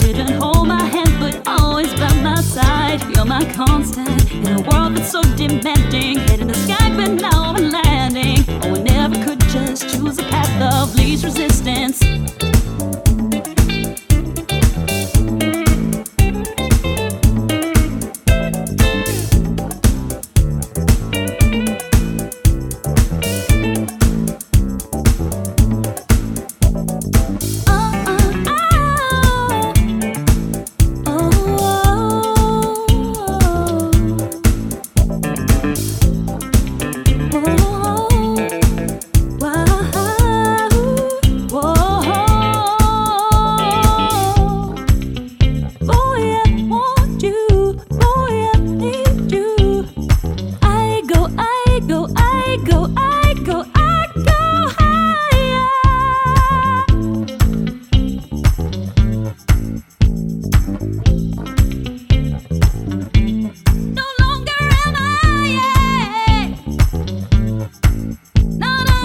didn't hold my hand, but always by my side. You're my constant in a world that's so demanding. Head in the sky, but now I'm landing. Oh, I never could just choose a path of least resistance. No,